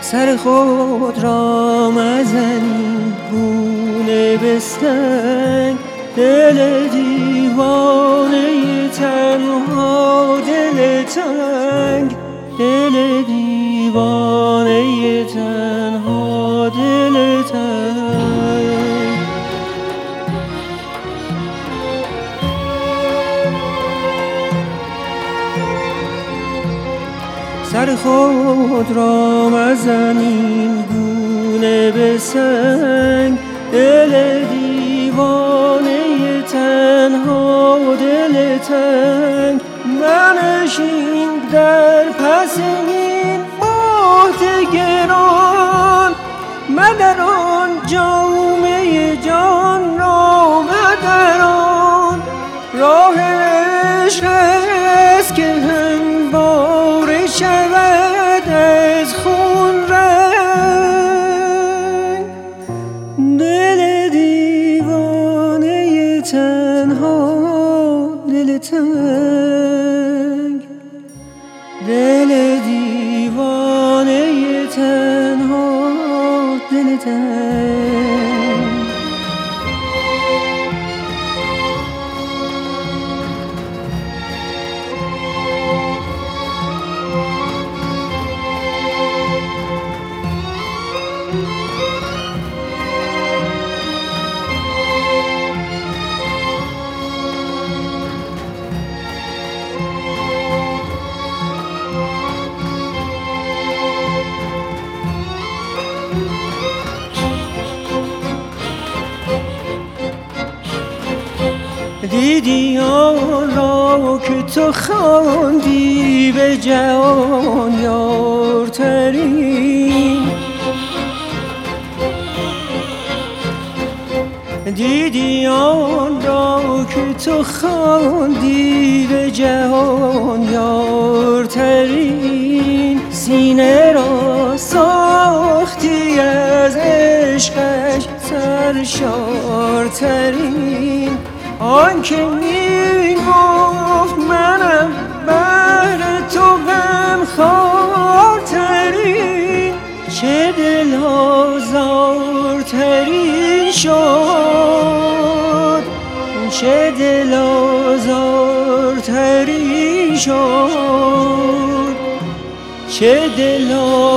سر خود را مزنی گونه به سنگ، دل دیوانه تنها، دل تنگ، دل دیوانه تنها، دل تنگ. سر خود را مزنیم گونه به سنگ، دل دیوانه تنها، دل تنگ. منشین در پس این باد گران، مدران جامه جان را، مدران. راه عشق است که همواره شود از خون رنگ، دل دیوانه تنها، دل تنگ، دل دیوانه تنها، دل تنگ. دیدی آن را که تو خواندی به جهان یارترین، دیدی آن را که تو خواندی به جهان یارترین. سینه را ساختی از عشقش سرشارترین، آن که می گفت منم بر تو غمخوارترین، چه دل آزارترین شد، چه دل آزارترین شد، چه دل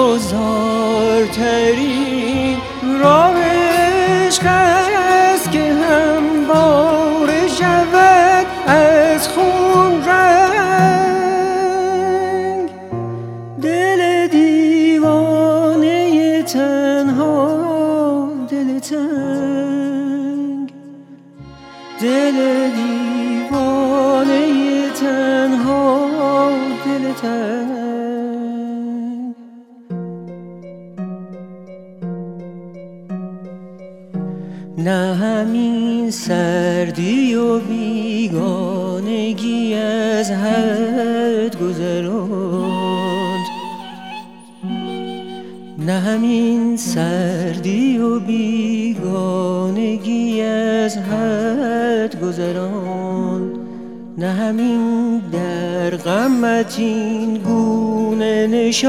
آزارترین. راه عشق است که همواره شود از خون رنگ، دل دیوانه تنها، دل تنگ، دل دیوانه تنها، دل تنگ. نه همین سردی و بیگانگی از حد گذراند، نه همین سردی و بیگانگی از حد گذراند، نه همین در غمت این گونه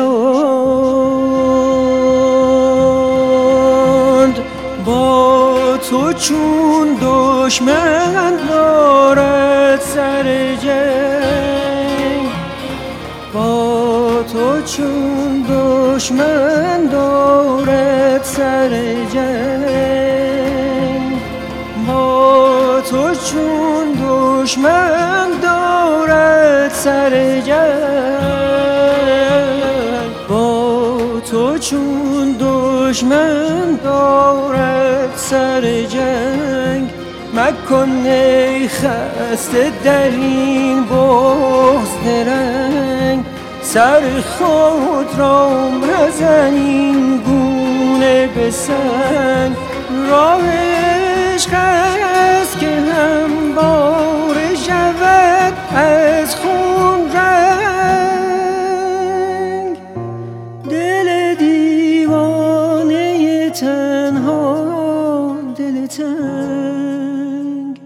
نشاند. با تو چون دشمن دارد سر جنگ، با تو چون دشمن دارد سر جنگ، با تو چون دشمن دارد سر جنگ، با تو چون دشمن دارد سر جنگ. مکن ای خسته در این بغض درنگ، سر خود را مزن این گونه به سنگ. راه عشق است که همواره شود از خون رنگ، دل دیوانه تنها، دل تنگ،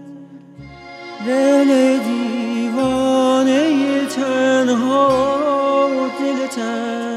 دل دیوانه تنها، دل تنگ.